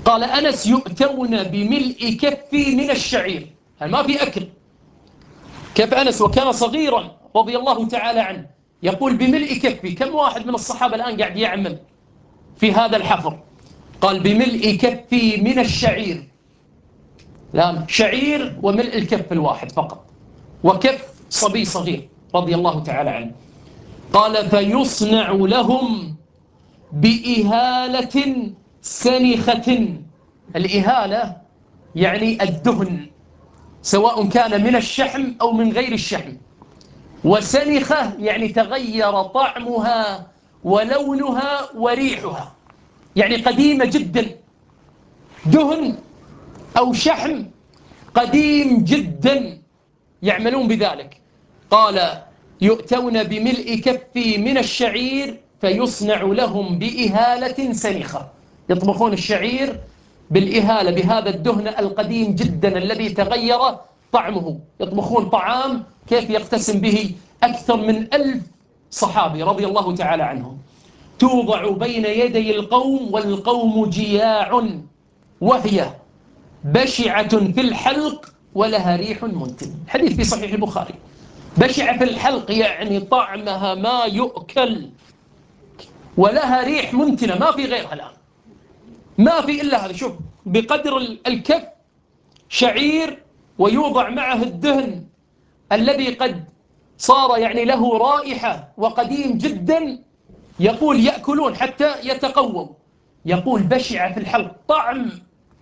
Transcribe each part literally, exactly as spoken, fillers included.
قال أنس: يؤتون بملء كفي من الشعير. يعني ما في أكل. كيف أنس وكان صغيرا رضي الله تعالى عنه يقول بملء كفي؟ كم واحد من الصحابة الآن قاعد يعمل في هذا الحفر؟ قال: بملء كفي من الشعير. لا، شعير وملء الكف الواحد فقط، وكف صبي صغير رضي الله تعالى عنه. قال: فيصنع لهم بإهالة سنخة. الإهالة يعني الدهن، سواء كان من الشحم أو من غير الشحم. وسنخة يعني تغير طعمها ولونها وريحها، يعني قديمة جدا. دهن أو شحم قديم جدا يعملون بذلك. قال: يؤتون بملء كفي من الشعير فيصنع لهم بإهالة سنخة. يطبخون الشعير بالإهالة، بهذا الدهن القديم جدا الذي تغير طعمه. يطبخون طعام كيف يقتسم به أكثر من ألف صحابي رضي الله تعالى عنهم. توضع بين يدي القوم والقوم جياع، وهي بشعة في الحلق ولها ريح منتن. حديث في صحيح البخاري. بشعة في الحلق يعني طعمها ما يؤكل، ولها ريح منتنة، ما في غيرها الآن، ما في إلا هذا. شوف، بقدر الكف شعير ويوضع معه الدهن الذي قد صار يعني له رائحة وقديم جدا. يقول يأكلون حتى يتقووا. يقول بشعة في الحلق، طعم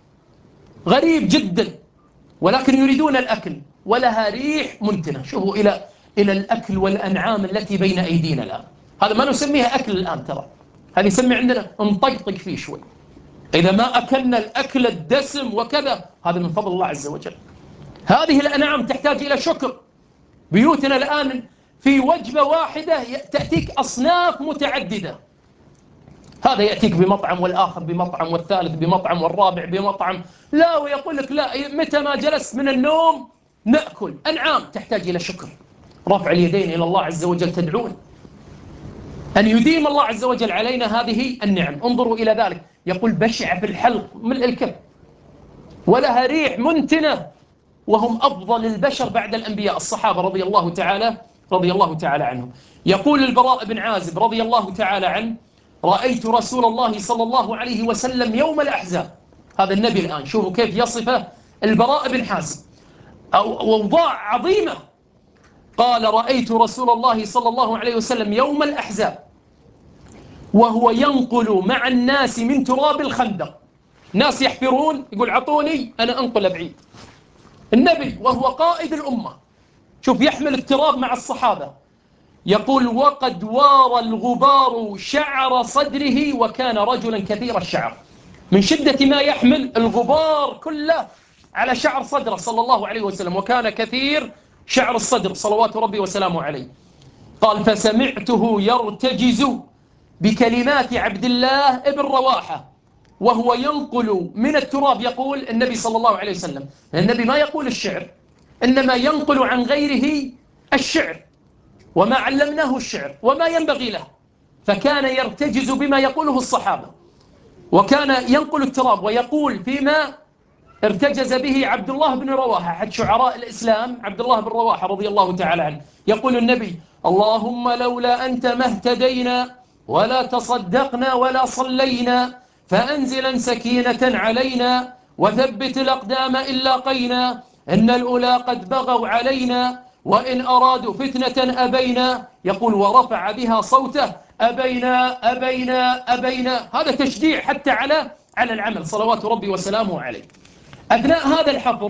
غريب جدا، ولكن يريدون الأكل، ولها ريح منتنة. شوفوا إلى إلى الأكل والأنعام التي بين أيدينا الآن. هذا ما نسميها أكل الآن، ترى هذه يسمي عندنا نطقطق فيه شوي. إذا ما أكلنا الأكل الدسم وكذا، هذا من فضل الله عز وجل. هذه الأنعام تحتاج إلى شكر. بيوتنا الآن في وجبة واحدة تأتيك أصناف متعددة. هذا يأتيك بمطعم، والآخر بمطعم، والثالث بمطعم، والرابع بمطعم. لا، ويقول لك لا، متى ما جلست من النوم نأكل. أنعام تحتاج إلى شكر، رفع اليدين إلى الله عز وجل، تدعون أن يديم الله عز وجل علينا هذه النعم. انظروا إلى ذلك. يقول بشع في الحلق ملء الكف، ولها ريح منتنة، وهم أفضل البشر بعد الأنبياء الصحابة رضي الله تعالى رضي الله تعالى عنهم. يقول البراء بن عازب رضي الله تعالى عنه: رأيت رسول الله صلى الله عليه وسلم يوم الأحزاب. هذا النبي الآن، شوفوا كيف يصفه البراء بن حازم، أوضاع عظيمة. قال: رأيت رسول الله صلى الله عليه وسلم يوم الأحزاب وهو ينقل مع الناس من تراب الخندق. ناس يحفرون، يقول عطوني أنا أنقل بعيد. النبي وهو قائد الأمة، شوف يحمل التراب مع الصحابة. يقول: وقد وار الغبار شعر صدره، وكان رجلا كثير الشعر. من شدة ما يحمل الغبار كله على شعر صدره صلى الله عليه وسلم، وكان كثير شعر الصدر صلوات ربي وسلامه عليه. قال: فسمعته يرتجز بكلمات عبد الله ابن رواحة وهو ينقل من التراب. يقول النبي صلى الله عليه وسلم، النبي ما يقول الشعر، إنما ينقل عن غيره الشعر، وما علمناه الشعر وما ينبغي له. فكان يرتجز بما يقوله الصحابة، وكان ينقل التراب ويقول فيما ارتجز به عبد الله بن رواحة، أحد شعراء الإسلام عبد الله بن رواحة رضي الله تعالى عنه. يقول النبي: اللهم لولا أنت ما اهتدينا ولا تصدقنا ولا صلينا، فأنزلا سكينة علينا وثبت الأقدام إن لاقينا، إن الأولى قد بغوا علينا وإن أرادوا فتنة أبينا. يقول: ورفع بها صوته: أبينا أبينا أبينا. هذا تشجيع حتى على على العمل صلوات ربي وسلامه عليه. أثناء هذا الحفر